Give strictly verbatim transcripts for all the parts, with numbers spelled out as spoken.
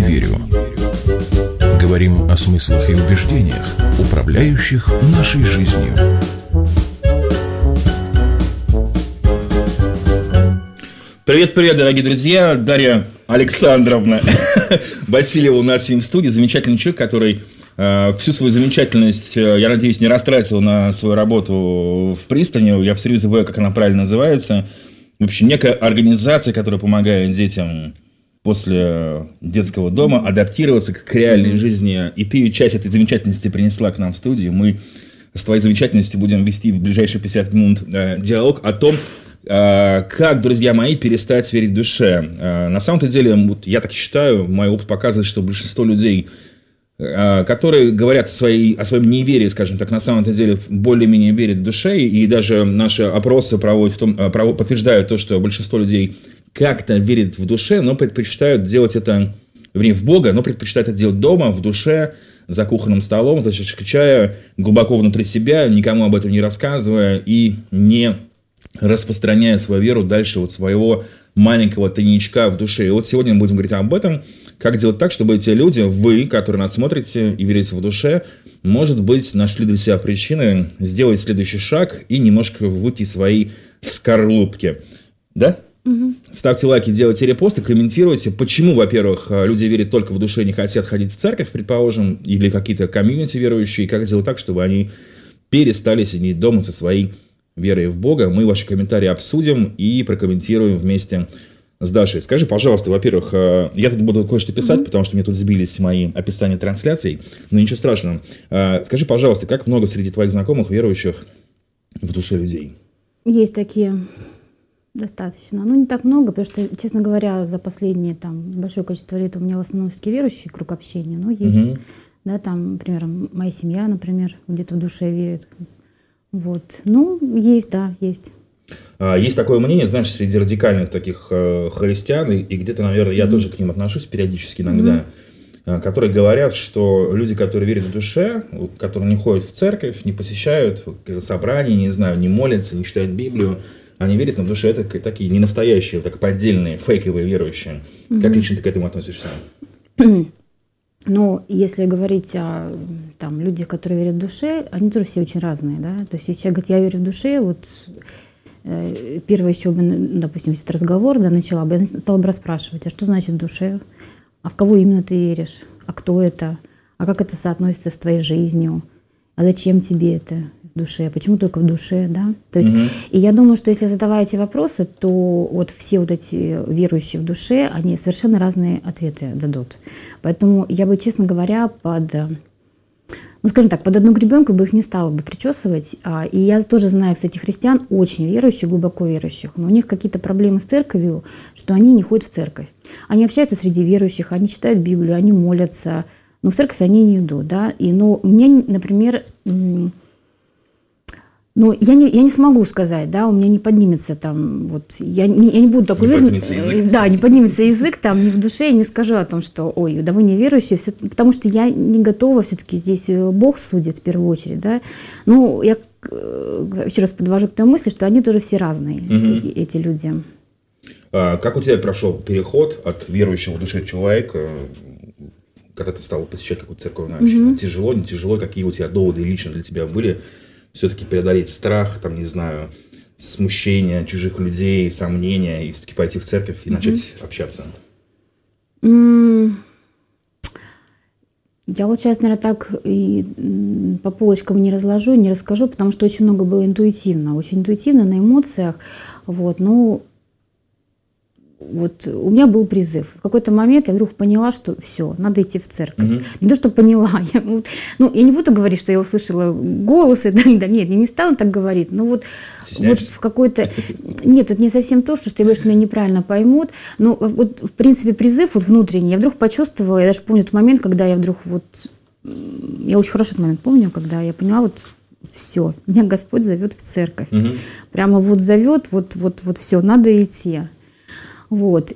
верю». Говорим о смыслах и убеждениях, управляющих нашей жизнью. Привет-привет, дорогие друзья. Дарья Александровна Васильева у нас сегодня в студии. Замечательный человек, который э, всю свою замечательность, э, я надеюсь, не растратил на свою работу в пристани. Я все время забываю, как она правильно называется. В общем, некая организация, которая помогает детям после детского дома адаптироваться к реальной жизни. И ты часть этой замечательности принесла к нам в студию. Мы с твоей замечательностью будем вести в ближайшие пятьдесят минут э, диалог о том, э, как, друзья мои, перестать верить душе. Э, на самом-то деле, вот, я так считаю, мой опыт показывает, что большинство людей, э, которые говорят о, своей, о своем неверии, скажем так, на самом-то деле более-менее верят в душе. И даже наши опросы проводят в том, э, подтверждают то, что большинство людей как-то верят в душе, но предпочитают делать это, вернее, в Бога, но предпочитают это делать дома, в душе, за кухонным столом, за чашкой чая, глубоко внутри себя, никому об этом не рассказывая и не распространяя свою веру дальше вот своего маленького тайничка в душе. И вот сегодня мы будем говорить об этом, как делать так, чтобы эти люди, вы, которые нас смотрите и верите в душе, может быть, нашли для себя причины сделать следующий шаг и немножко выйти из своей скорлупки. Да? Угу. Ставьте лайки, делайте репосты, комментируйте, почему, во-первых, люди верят только в душе, не хотят ходить в церковь, предположим, или какие-то комьюнити верующие, как сделать так, чтобы они перестали сидеть дома со своей верой в Бога. Мы ваши комментарии обсудим и прокомментируем вместе с Дашей. Скажи, пожалуйста, во-первых, я тут буду кое-что писать, угу. потому что мне тут сбились мои описания трансляций, но ничего страшного. Скажи, пожалуйста, как много среди твоих знакомых верующих в душе людей? Есть такие... Достаточно. Ну, не так много, потому что, честно говоря, за последние там большое количество лет у меня в основном все-таки верующий круг общения, но есть. Угу. Да, там, например, моя семья, например, где-то в душе верит. Вот. Ну, есть, да, есть. Есть такое мнение, знаешь, среди радикальных таких э, христиан, и, и где-то, наверное, я mm-hmm. тоже к ним отношусь периодически иногда, mm-hmm. которые говорят, что люди, которые верят в душе, которые не ходят в церковь, не посещают собрания, не знаю, не молятся, не читают Библию, они верят, но в душе это такие не настоящие, так поддельные, фейковые верующие. Mm-hmm. Как лично ты к этому относишься? Ну, если говорить о там, людях, которые верят в душе, они тоже все очень разные, да. То есть, если человек говорит, я верю в душе, вот э, первое, с чего бы, допустим, если это разговор, да, начала бы, я стала бы расспрашивать, а что значит в душе? А в кого именно ты веришь? А кто это? А как это соотносится с твоей жизнью? А зачем тебе это в душе? Почему только в душе, да? То есть, mm-hmm. и я думаю, что если задавая эти вопросы, то вот все вот эти верующие в душе, они совершенно разные ответы дадут. Поэтому я бы, честно говоря, под, ну, скажем так, под одну гребенку бы их не стала бы причесывать. И я тоже знаю, кстати, христиан очень верующих, глубоко верующих, но у них какие-то проблемы с церковью, что они не ходят в церковь. Они общаются среди верующих, они читают Библию, они молятся, но в церковь они не идут, да. И, ну, мне, например, ну, я не, я не смогу сказать, да, у меня не поднимется там, вот, я не, я не буду так уверена, да, не поднимется язык там, ни в душе, я не скажу о том, что, ой, да вы неверующие, все, потому что я не готова, все-таки здесь Бог судит в первую очередь, да, ну, я еще раз подвожу к той мысли, что они тоже все разные, угу. эти люди. А как у тебя прошел переход от верующего в душе человека, когда ты стала посещать какую-то церковную общину? Угу. Тяжело, не тяжело, какие у тебя доводы лично для тебя были? Все-таки преодолеть страх, там, не знаю, смущение чужих людей, сомнения, и все-таки пойти в церковь и mm-hmm. начать общаться? Mm. Я вот сейчас, наверное, так и по полочкам не разложу, не расскажу, потому что очень много было интуитивно, очень интуитивно, на эмоциях. Вот, ну, вот у меня был призыв. В какой-то момент я вдруг поняла, что все, надо идти в церковь. Угу. Не то, что поняла. Я, ну, я не буду говорить, что я услышала голос. И, да, нет, я не стану так говорить. Но вот, вот в какой-то... Нет, это не совсем то, что я говорю, что меня неправильно поймут. Но вот, в принципе, призыв вот внутренний я вдруг почувствовала. Я даже помню тот момент, когда я вдруг вот... Я очень хорошо этот момент помню, когда я поняла, вот все, меня Господь зовет в церковь. Угу. Прямо вот зовет, вот, вот, вот все, надо идти. Вот.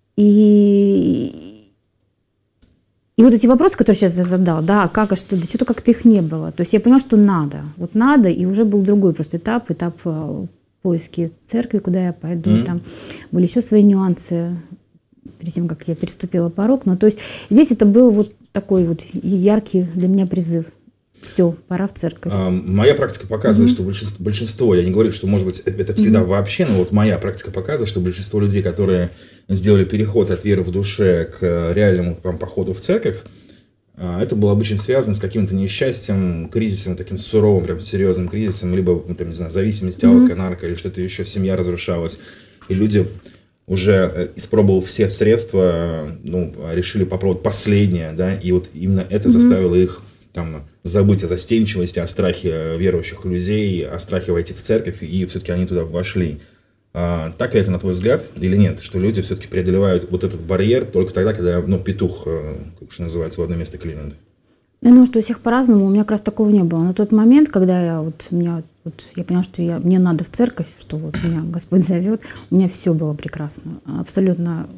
И, и вот эти вопросы, которые сейчас я задал, да, как, а что, да что-то как-то их не было. То есть я поняла, что надо. Вот надо, и уже был другой просто этап, этап поиски церкви, куда я пойду. Mm-hmm. Там были еще свои нюансы перед тем, как я переступила порог. Ну, то есть здесь это был вот такой вот яркий для меня призыв. Все, пора в церковь. А, моя практика показывает, mm-hmm. что большинство, большинство, я не говорю, что, может быть, это всегда mm-hmm. вообще, но вот моя практика показывает, что большинство людей, которые сделали переход от веры в душе к реальному там, походу в церковь, это было обычно связано с каким-то несчастьем, кризисом, таким суровым, прям серьезным кризисом, либо, там, не знаю, зависимость, алко, нарко, или что-то еще, семья разрушалась. И люди, уже испробовав все средства, ну, решили попробовать последнее, да, и вот именно это mm-hmm. заставило их там, забыть о застенчивости, о страхе верующих людей, о страхе войти в церковь, и все-таки они туда вошли. А, так ли это, на твой взгляд, или нет? Что люди все-таки преодолевают вот этот барьер только тогда, когда ну, петух, как что называется, в одно место клинит? Я думаю, что у всех по-разному. У меня как раз такого не было. На тот момент, когда я, вот, меня, вот, я поняла, что я, мне надо в церковь, что вот меня Господь зовет, у меня все было прекрасно. Абсолютно...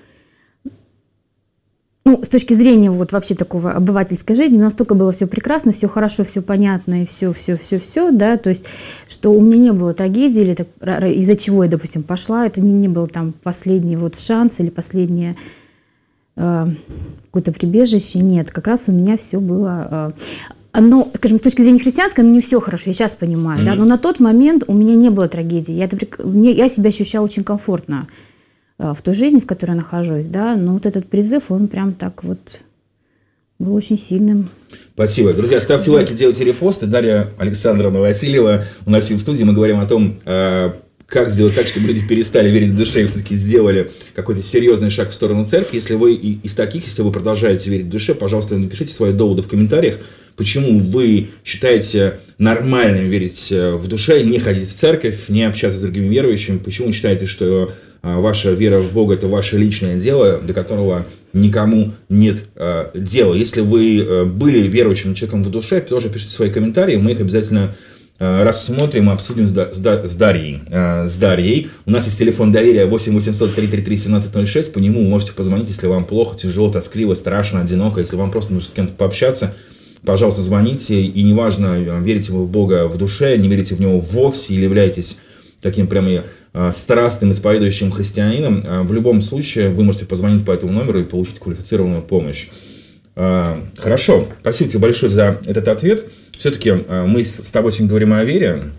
Ну, с точки зрения вот вообще такого обывательской жизни, настолько было все прекрасно, все хорошо, все понятно и все, все, все, все, да, то есть, что у меня не было трагедии, или так, из-за чего я, допустим, пошла, это не, не был там последний вот шанс или последнее э, какое-то прибежище, нет, как раз у меня все было... Э, оно, скажем, с точки зрения христианской, оно не все хорошо, я сейчас понимаю, mm-hmm. да, но на тот момент у меня не было трагедии, я, это, мне, я себя ощущала очень комфортно в той жизни, в которой я нахожусь, да, но вот этот призыв, он прям так вот был очень сильным. Спасибо. Друзья, ставьте вот. лайки, делайте репосты. Дарья Александровна Васильева у нас в студии. Мы говорим о том, как сделать так, чтобы люди перестали верить в душе и все-таки сделали какой-то серьезный шаг в сторону церкви. Если вы из таких, если вы продолжаете верить в душе, пожалуйста, напишите свои доводы в комментариях, почему вы считаете нормальным верить в душе, не ходить в церковь, не общаться с другими верующими, почему вы считаете, что ваша вера в Бога – это ваше личное дело, до которого никому нет э, дела. Если вы э, были верующим человеком в душе, тоже пишите свои комментарии, мы их обязательно э, рассмотрим и обсудим с, с, с, Дарьей, э, с Дарьей. У нас есть телефон доверия восемь восемьсот три три три семнадцать ноль шесть, по нему вы можете позвонить, если вам плохо, тяжело, тоскливо, страшно, одиноко, если вам просто нужно с кем-то пообщаться. Пожалуйста, звоните, и неважно, верите вы в Бога в душе, не верите в Него вовсе, или являетесь таким прямо страстным, исповедующим христианином, в любом случае вы можете позвонить по этому номеру и получить квалифицированную помощь. Хорошо, спасибо тебе большое за этот ответ. Все-таки мы с тобой сегодня говорим о вере,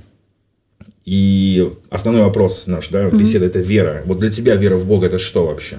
и основной вопрос наш, да, беседа, mm-hmm. это вера. Вот для тебя вера в Бога – это что вообще?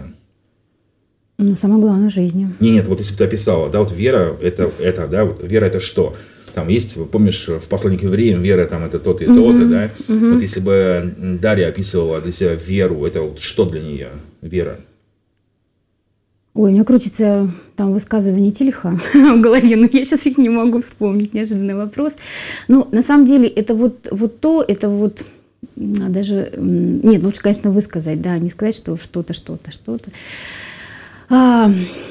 Ну, самое главное в жизни. Нет, нет, вот если бы ты описала, да, вот вера – это, это, да, вот вера – это что? Там есть, помнишь, в послании к евреям вера там это то-то и uh-huh, то-то, да? Uh-huh. Вот если бы Дарья описывала для себя веру, это вот что для нее вера? Ой, у меня крутится там высказывание Тильха в голове, но я сейчас их не могу вспомнить, неожиданный вопрос. Ну, на самом деле, это вот, вот то, это вот даже... Нет, лучше, конечно, высказать, да, не сказать, что что-то, что-то, что-то. А...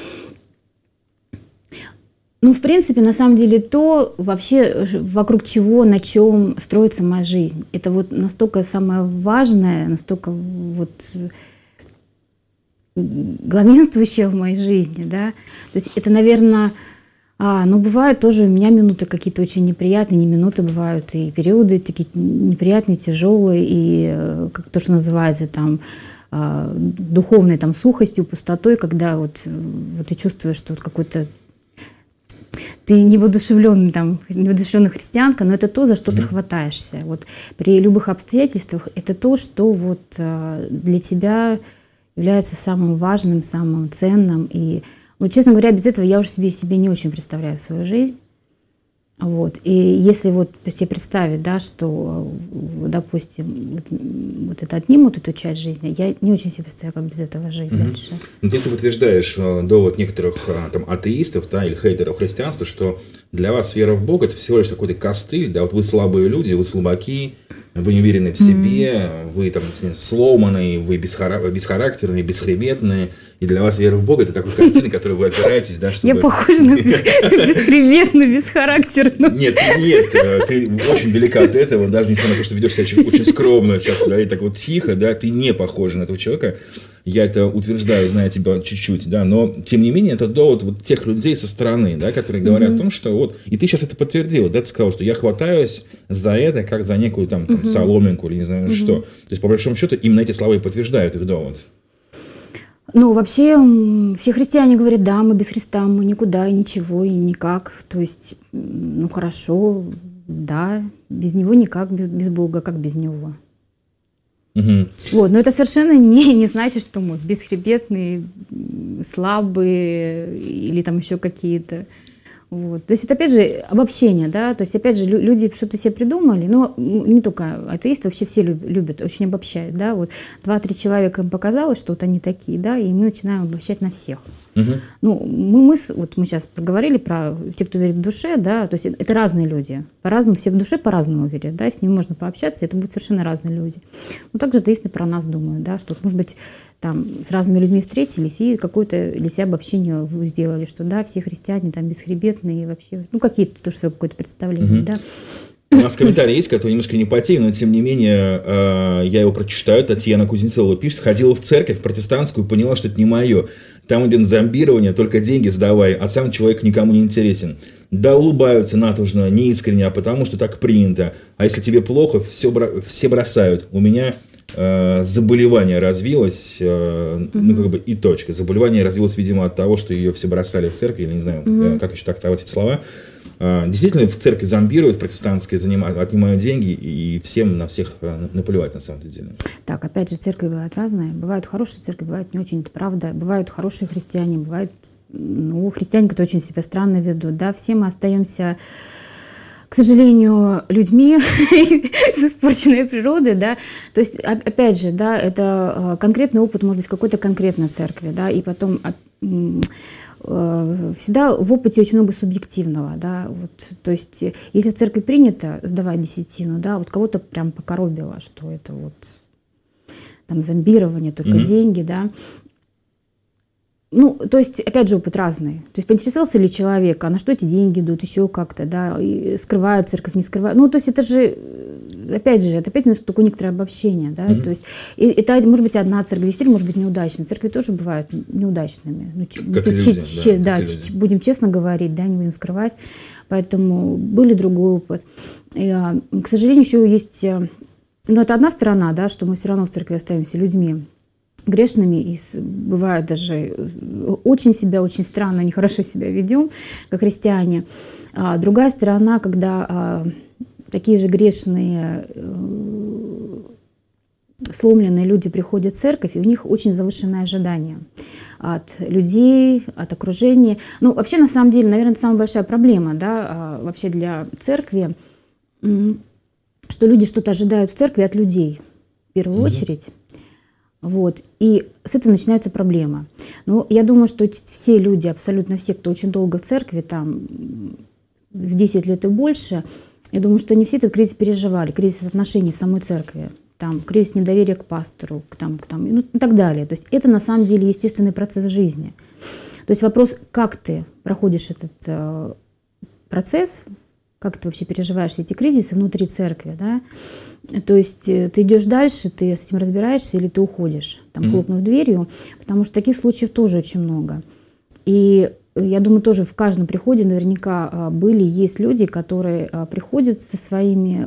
Ну, в принципе, на самом деле, то вообще, вокруг чего, на чем строится моя жизнь. Это вот настолько самое важное, настолько вот главенствующее в моей жизни, да. То есть это, наверное, а, ну, бывают тоже у меня минуты какие-то очень неприятные, не минуты бывают, и периоды такие неприятные, тяжелые, и как то, что называется там духовной там сухостью, пустотой, когда вот, вот ты чувствуешь, что вот какой-то ты невоодушевленный, там, невоодушевленная христианка, но это то, за что mm-hmm. ты хватаешься. Вот при любых обстоятельствах это то, что вот для тебя является самым важным, самым ценным. И, вот, честно говоря, без этого я уже себе, себе не очень представляю свою жизнь. Вот. И если вот себе представить, да, что, допустим, вот, вот это отнимут эту часть жизни, я не очень себе представляю, как без этого жить mm-hmm. дальше. Ну, ты утверждаешь довод некоторых там, атеистов, да, или хейтеров христианства, что для вас вера в Бога – это всего лишь какой-то костыль, да, вот вы слабые люди, вы слабаки, вы не уверены в себе, mm-hmm. вы там сломанные, вы бесхарактерные, бесхребетные, и для вас вера в Бога – это такой костыль, на который вы опираетесь, да, чтобы… Я похожа на бесхребетную, бесхарактерную. Нет, нет, ты очень далека от этого, даже несмотря на то, что ведешь себя очень скромно сейчас, да, и так вот тихо, да, ты не похожа на этого человека. Я это утверждаю, зная тебя чуть-чуть, да, но тем не менее это довод вот тех людей со стороны, да, которые говорят mm-hmm. о том, что вот, и ты сейчас это подтвердила, да, ты сказала, что я хватаюсь за это, как за некую там, там mm-hmm. соломинку или не знаю mm-hmm. что. То есть, по большому счету, именно эти слова и подтверждают их довод. Ну, вообще, все христиане говорят, да, мы без Христа, мы никуда, и ничего, и никак. То есть, ну, хорошо, да, без Него никак, без, без Бога, как без Него. Угу. Вот, но это совершенно не, не значит, что мы бесхребетные, слабые или там еще какие-то. Вот. То есть это опять же обобщение, да, то есть опять же люди что-то себе придумали, но не только атеисты, вообще все любят, очень обобщают, да, вот два-три человека им показалось, что вот они такие, да, и мы начинаем обобщать на всех. Угу. Ну, мы, мы, вот мы сейчас поговорили про тех, кто верит в душе, да, то есть это разные люди, по-разному, все в душе по-разному верят, да, с ними можно пообщаться, это будут совершенно разные люди. Но также атеисты про нас думают, да, что, может быть, там с разными людьми встретились и какое-то для себя обобщение сделали, что да, все христиане там бесхребетные вообще, ну какие-то тоже свое какое-то представление, угу. да. У нас комментарий есть, который немножко не по теме, но тем не менее я его прочитаю. Татьяна Кузнецова пишет: ходила в церковь протестантскую, поняла, что это не мое. Там идет зомбирование, только деньги сдавай, а сам человек никому не интересен. Да, улыбаются натужно, неискренне, а потому что так принято. А если тебе плохо, все, все бросают. У меня э, заболевание развилось, э, ну как бы и точка. Заболевание развилось, видимо, от того, что ее все бросали в церкви, или не знаю, mm-hmm. как еще трактовать эти слова. Действительно, в церкви зомбируют, протестантской занимают, отнимают деньги, и всем на всех наплевать на самом деле. Так, опять же, церкви бывают разные. Бывают хорошие церкви, бывают не очень, это правда. Бывают хорошие христиане, бывают ну, христиане, которые очень себя странно ведут. Да, все мы остаемся, к сожалению, людьми с испорченной природой, да. То есть, опять же, да, это конкретный опыт, может быть, какой-то конкретной церкви, да, и потом всегда в опыте очень много субъективного, да, вот, то есть если в церкви принято сдавать десятину, да, вот кого-то прям покоробило, что это вот там зомбирование, только mm-hmm. деньги, да. Ну, то есть, опять же, опыт разный. То есть, поинтересовался ли человек, а на что эти деньги идут, еще как-то, да, и скрывают церковь, не скрывают. Ну, то есть, это же, опять же, это опять такое некоторое обобщение, да, mm-hmm. то есть, и, это, может быть, одна церковь, действительно, может быть, неудачная. Церкви тоже бывают неудачными. Ну, как люди, ч- ч- да, да ч- будем честно говорить, да, не будем скрывать. Поэтому были другой опыт. И, а, к сожалению, еще есть, ну, это одна сторона, да, что мы все равно в церкви остаемся людьми грешными, и бывает даже очень себя, очень странно, нехорошо себя ведем, как христиане. А другая сторона, когда а, такие же грешные, э, сломленные люди приходят в церковь, и у них очень завышенное ожидание от людей, от окружения. Ну, вообще, на самом деле, наверное, это самая большая проблема, да, а, вообще для церкви, что люди что-то ожидают в церкви от людей, в первую mm-hmm. очередь. Вот. И с этого начинается проблема. Но я думаю, что все люди, абсолютно все, кто очень долго в церкви, там, в десять лет и больше, я думаю, что они все этот кризис переживали, кризис отношений в самой церкви, там, кризис недоверия к пастору, к, там, к, там, ну, и так далее. То есть это на самом деле естественный процесс жизни. То есть вопрос, как ты проходишь этот э, процесс, как ты вообще переживаешь все эти кризисы внутри церкви, да? То есть ты идешь дальше, ты с этим разбираешься или ты уходишь, там, хлопнув mm-hmm. дверью, потому что таких случаев тоже очень много. И я думаю, тоже в каждом приходе наверняка были, есть люди, которые приходят со своими,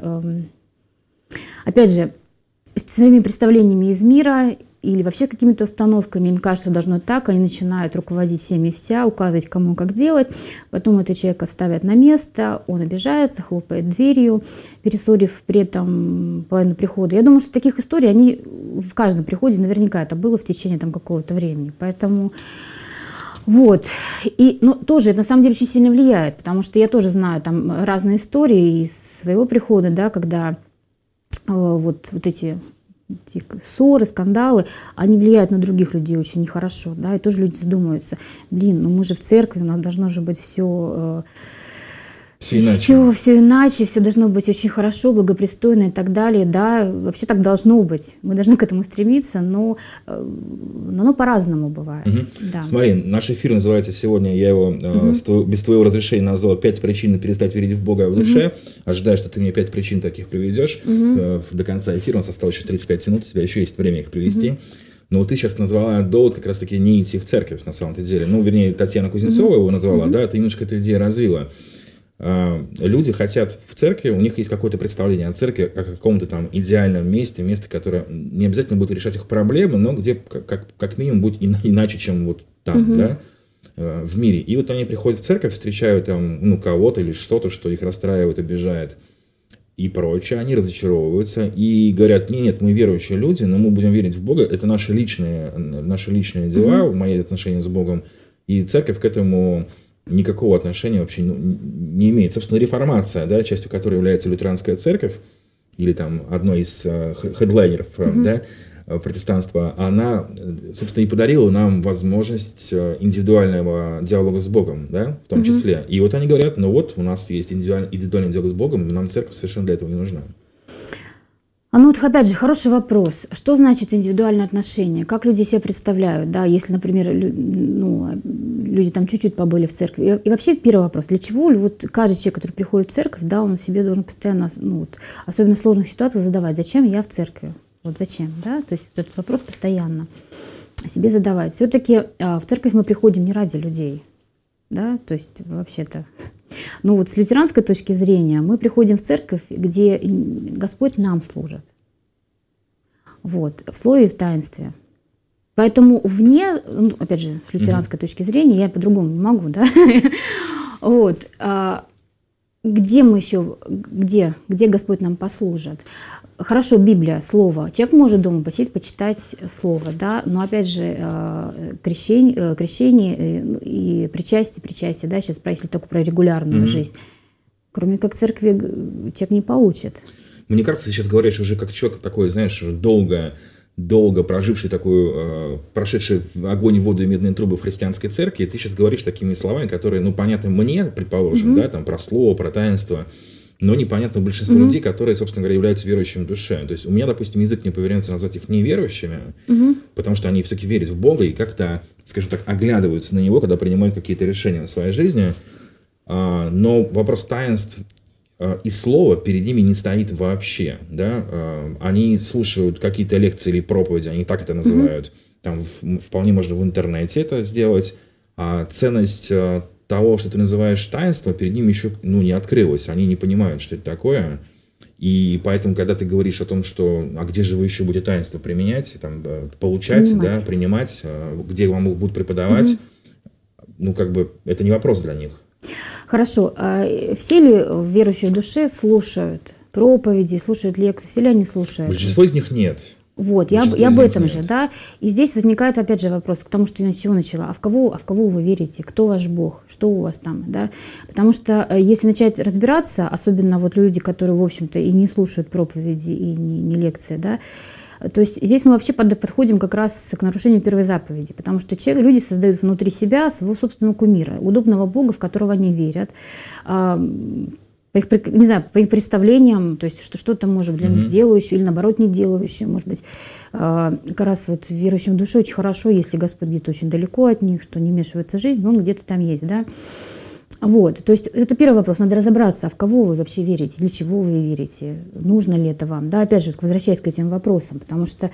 опять же, с своими представлениями из мира или вообще какими-то установками, им кажется, что должно так, они начинают руководить всеми вся, указывать, кому как делать, потом этого человека ставят на место, он обижается, хлопает дверью, перессорив при этом половину прихода. Я думаю, что таких историй, они в каждом приходе наверняка это было в течение там какого-то времени, поэтому вот, и ну, тоже это на самом деле очень сильно влияет, потому что я тоже знаю там разные истории из своего прихода, да, когда э, вот, вот эти эти ссоры, скандалы, они влияют на других людей очень нехорошо, да, и тоже люди задумываются, блин, ну мы же в церкви, у нас должно же быть все, все, иначе. все, все иначе, все должно быть очень хорошо, благопристойно и так далее, да, вообще так должно быть, мы должны к этому стремиться, но, но оно по-разному бывает. Угу. Да. Смотри, наш эфир называется сегодня, я его угу. с твоего, без твоего разрешения назвал «Пять причин перестать верить в Бога в душе». Угу. Ожидаю, что ты мне пять причин таких приведешь угу. до конца эфира. У нас осталось еще тридцать пять минут, у тебя еще есть время их привести. Угу. Но вот ты сейчас назвала довод как раз-таки не идти в церковь на самом-то деле. Ну, вернее, Татьяна Кузнецова угу. его назвала, угу. да, ты немножко эту идею развила. Люди хотят в церкви, у них есть какое-то представление о церкви, о каком-то там идеальном месте, место, которое не обязательно будет решать их проблемы, но где как, как минимум будет иначе, чем вот там, угу. да, в мире. И вот они приходят в церковь, встречают там ну, кого-то или что-то, что их расстраивает, обижает и прочее. Они разочаровываются и говорят: нет, нет, мы верующие люди, но мы будем верить в Бога. Это наши личные, наши личные дела, угу. мои отношения с Богом. И церковь к этому никакого отношения вообще не имеет. Собственно, реформация, да, частью которой является лютеранская церковь, или там одной из хедлайнеров mm-hmm. да, протестанства, она, собственно, и подарила нам возможность индивидуального диалога с Богом, да, в том mm-hmm. числе. И вот они говорят: ну вот, у нас есть индивидуальный, индивидуальный диалог с Богом, нам церковь совершенно для этого не нужна. А ну вот опять же, хороший вопрос. Что значит индивидуальные отношения? Как люди себе представляют? Да, если, например, ну, люди там чуть-чуть побыли в церкви. И вообще первый вопрос. Для чего вот каждый человек, который приходит в церковь, да, он себе должен постоянно, ну, вот, особенно в сложных ситуациях, задавать: зачем я в церкви? Вот зачем? Да? То есть этот вопрос постоянно себе задавать. Все-таки а, в церковь мы приходим не ради людей. Да, то есть вообще-то, ну вот с лютеранской точки зрения мы приходим в церковь, где Господь нам служит, вот, в слове и в таинстве. Поэтому вне, ну, опять же, с лютеранской mm-hmm. точки зрения, я по-другому не могу, да, вот, а, где мы еще, где, где Господь нам послужит? Хорошо, Библия, Слово. Человек может дома посидеть, почитать Слово, да, но опять же крещение, крещение и причастие, причастие, да, сейчас если только про регулярную mm-hmm. жизнь. Кроме как церкви человек не получит. Мне кажется, ты сейчас говоришь уже как человек такой, знаешь, долго, долго проживший такую, прошедший в огонь, и воду и медные трубы в христианской церкви, ты сейчас говоришь такими словами, которые, ну, понятны мне, предположим, mm-hmm. да, там, про Слово, про таинство, но непонятно большинству mm-hmm. людей, которые, собственно говоря, являются верующими в душе. То есть у меня, допустим, язык не повернется назвать их неверующими, mm-hmm. потому что они все-таки верят в Бога и как-то, скажем так, оглядываются на Него, когда принимают какие-то решения в своей жизни. Но вопрос таинств и слова перед ними не стоит вообще. Да? Они слушают какие-то лекции или проповеди, они так это называют. Mm-hmm. Там вполне можно в интернете это сделать. А ценность того, что ты называешь таинство, перед ними еще ну, не открылось. Они не понимают, что это такое. И поэтому, когда ты говоришь о том, что а где же вы еще будете таинство применять, там, получать, принимать. Да, принимать, где вам будут преподавать, угу. ну, как бы, это не вопрос для них. Хорошо. А все ли верующие в душе слушают проповеди, слушают лекции? Все ли они слушают? Большинство из них нет. Вот, я, я об этом нет. же, да. И здесь возникает, опять же, вопрос к тому, что я с чего начала. А в кого, а в кого вы верите? Кто ваш Бог? Что у вас там, да? Потому что если начать разбираться, особенно вот люди, которые, в общем-то, и не слушают проповеди, и не, не лекции, да, то есть здесь мы вообще подходим как раз к нарушению первой заповеди, потому что человек, люди создают внутри себя своего собственного кумира, удобного Бога, в которого они верят, по их, не знаю, по их представлениям, то есть что, что-то может для них mm-hmm. делающее или наоборот не делающее, может быть, как раз вот верующим в душе очень хорошо, если Господь где-то очень далеко от них, что не вмешивается в жизнь, но он где-то там есть, да. Вот, то есть это первый вопрос, надо разобраться, а в кого вы вообще верите, для чего вы верите, нужно ли это вам, да, опять же, возвращаясь к этим вопросам, потому что,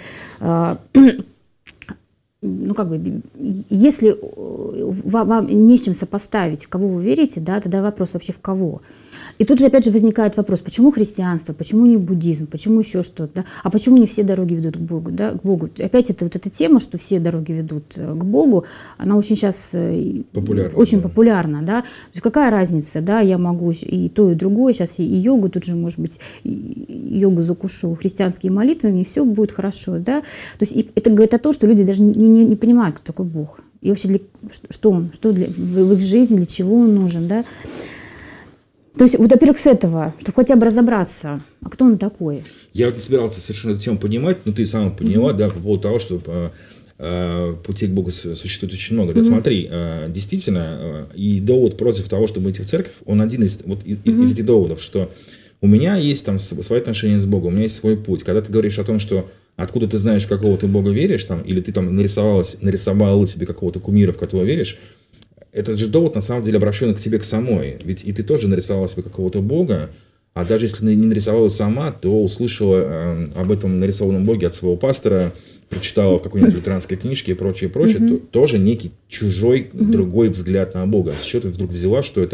ну, как бы, если вам не с чем сопоставить, в кого вы верите, да, тогда вопрос вообще в кого. И тут же опять же возникает вопрос, почему христианство, почему не буддизм, почему еще что-то, да? А почему не все дороги ведут к Богу, да, к Богу? Опять это вот эта тема, что все дороги ведут к Богу, она очень сейчас популярна, очень да. популярна, да. То есть какая разница, да, я могу и то, и другое, сейчас и йогу, тут же, может быть, йогу закушу христианскими молитвами, и все будет хорошо, да. То есть это говорит о том, что люди даже не, не, не понимают, кто такой Бог. И вообще, для, что он, что для, в их жизни, для чего он нужен, да. То есть, вот, во-первых, с этого, чтобы хотя бы разобраться, а кто он такой? Я вот не собирался совершенно эту тему понимать, но ты сама поняла, mm-hmm. да, по поводу того, что э, э, путей к Богу существует очень много. Да, mm-hmm. смотри, э, действительно, э, и довод против того, чтобы идти в церковь, он один из, вот, из, mm-hmm. из этих доводов, что у меня есть там свои отношения с Богом, у меня есть свой путь. Когда ты говоришь о том, что откуда ты знаешь, в какого ты Бога веришь, там, или ты там нарисовалась, нарисовала себе какого-то кумира, в которого веришь, этот же довод на самом деле обращен к тебе к самой. Ведь и ты тоже нарисовала себе какого-то Бога, а даже если не нарисовала сама, то услышала э, об этом нарисованном Боге от своего пастора, прочитала в какой-нибудь лютеранской книжке и прочее, прочее, mm-hmm. то, тоже некий чужой, mm-hmm. другой взгляд на Бога. С чего ты вдруг взяла, что это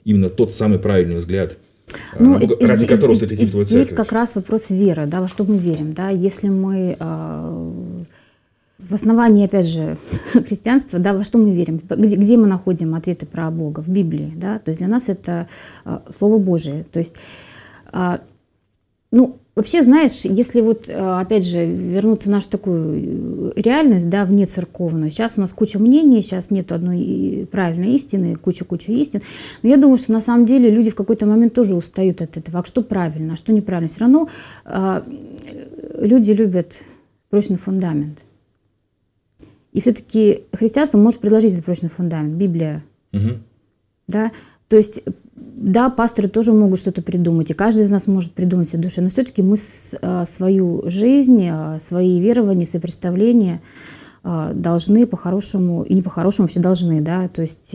именно тот самый правильный взгляд, ну, Бога, здесь, ради которого здесь, стоит идти в свою здесь церковь. как раз вопрос веры, да, во что мы верим. Да? Если мы э, в основании, опять же, христианства, да, во что мы верим, где, где мы находим ответы про Бога? В Библии. Да? То есть для нас это э, Слово Божие. То есть, э, ну, вообще, знаешь, если вот, опять же, вернуться в нашу такую реальность, да, вне церковную, сейчас у нас куча мнений, сейчас нет одной правильной истины, куча-куча истин, но я думаю, что на самом деле люди в какой-то момент тоже устают от этого, а что правильно, а что неправильно. Все равно э, люди любят прочный фундамент. И все-таки христианство может предложить этот прочный фундамент, Библия, угу. да, то есть... Да, пасторы тоже могут что-то придумать, и каждый из нас может придумать в душе, но все-таки мы свою жизнь, свои верования, свои представления должны по-хорошему, и не по-хорошему, вообще должны, да, то есть,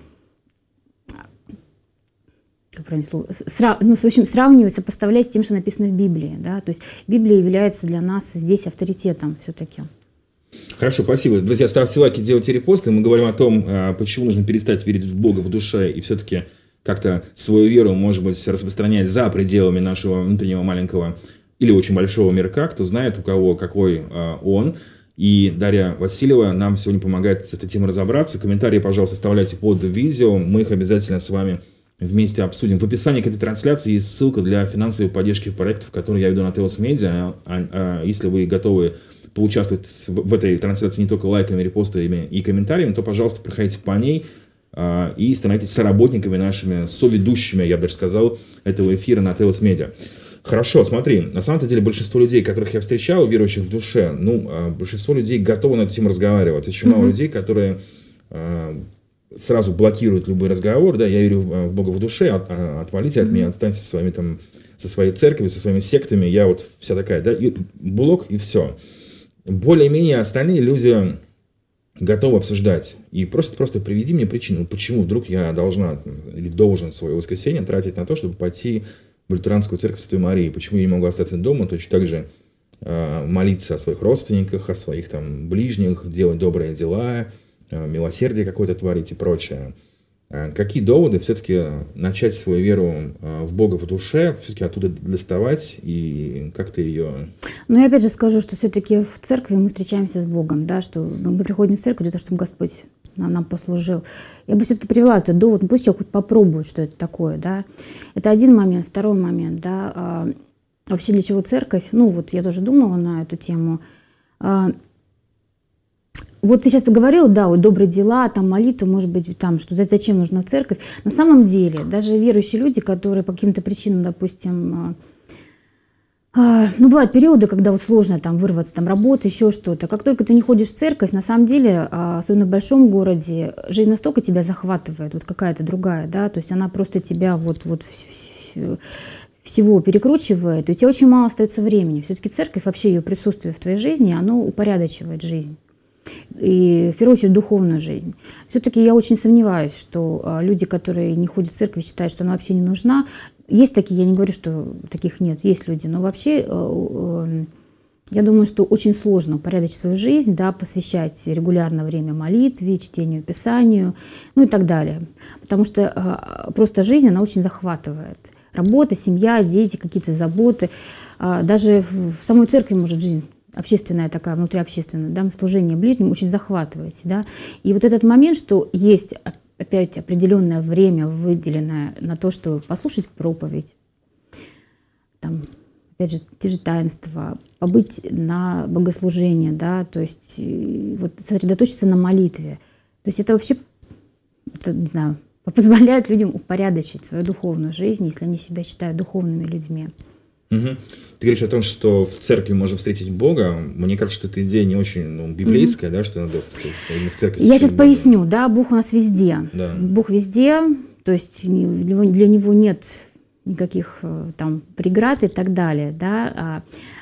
как правильное слово, срав, ну, в общем, сравнивать, сопоставлять с тем, что написано в Библии, да, то есть Библия является для нас здесь авторитетом все-таки. Хорошо, спасибо. Друзья, ставьте лайки, делайте репосты. Мы говорим о том, почему нужно перестать верить в Бога в душе и все-таки как-то свою веру, может быть, распространять за пределами нашего внутреннего маленького или очень большого мирка. Кто знает, у кого какой э, он. И Дарья Васильева нам сегодня помогает с этой темой разобраться. Комментарии, пожалуйста, оставляйте под видео. Мы их обязательно с вами вместе обсудим. В описании к этой трансляции есть ссылка для финансовой поддержки проектов, которые я веду на Теос Медиа. А, а, если вы готовы поучаствовать в этой трансляции не только лайками, репостами и комментариями, то, пожалуйста, проходите по ней и становитесь соработниками нашими, соведущими, я бы даже сказал, этого эфира на Теос Медиа. Хорошо, смотри, на самом деле большинство людей, которых я встречал, верующих в душе, ну, большинство людей готовы на эту тему разговаривать. Очень mm-hmm. много людей, которые э, сразу блокируют любой разговор, да, я верю в, в Бога в душе, от, отвалите mm-hmm. от меня, отстаньте со своими там, со своей церковью, со своими сектами, я вот вся такая, да, и блок и все. Более-менее остальные люди готовы обсуждать. И просто, просто приведи мне причину, почему вдруг я должна или должен свое воскресенье тратить на то, чтобы пойти в лютеранскую церковь Святой Марии. Почему я не могу остаться дома, точно так же э, молиться о своих родственниках, о своих там ближних, делать добрые дела, э, милосердие какое-то творить и прочее. Э, какие доводы все-таки начать свою веру э, в Бога в душе, все-таки оттуда доставать и как-то ее... Ну, я опять же скажу, что все-таки в церкви мы встречаемся с Богом, да, что мы приходим в церковь для того, чтобы Господь нам, нам послужил. Я бы все-таки привела этот довод, ну, пусть человек хоть попробует, что это такое, да. Это один момент. Второй момент, да, а, вообще для чего церковь? Ну, вот я тоже думала на эту тему. А, вот ты сейчас поговорила, да, вот добрые дела, там молитва, может быть, там, что зачем нужна церковь. На самом деле, даже верующие люди, которые по каким-то причинам, допустим, ну, бывают периоды, когда вот сложно там вырваться, там работа, еще что-то. Как только ты не ходишь в церковь, на самом деле, особенно в большом городе, жизнь настолько тебя захватывает, вот какая-то другая, да, то есть она просто тебя вот, вот всего перекручивает, и у тебя очень мало остается времени. Все-таки церковь, вообще ее присутствие в твоей жизни, оно упорядочивает жизнь. И в первую очередь духовную жизнь. Все-таки я очень сомневаюсь, что люди, которые не ходят в церковь, считают, что она вообще не нужна. Есть такие, я не говорю, что таких нет, есть люди, но вообще я думаю, что очень сложно упорядочить свою жизнь, да, посвящать регулярно время молитве, чтению, писанию, ну и так далее. Потому что просто жизнь, она очень захватывает. Работа, семья, дети, какие-то заботы. Даже в самой церкви может жизнь общественная такая, внутриобщественная, да, служение ближним очень захватываете, да. И вот этот момент, что есть опять определенное время, выделенное на то, чтобы послушать проповедь, там, опять же, те же таинства, побыть на богослужении, да, то есть вот сосредоточиться на молитве. То есть это вообще, это, не знаю, позволяет людям упорядочить свою духовную жизнь, если они себя считают духовными людьми. Угу. Ты говоришь о том, что в церкви можно встретить Бога. Мне кажется, что эта идея не очень ну, библейская, угу. да, что надо в, в церкви. Я сейчас Бога. Поясню, да, Бог у нас везде. Да. Бог везде, то есть для него, для него нет никаких там преград и так далее, да.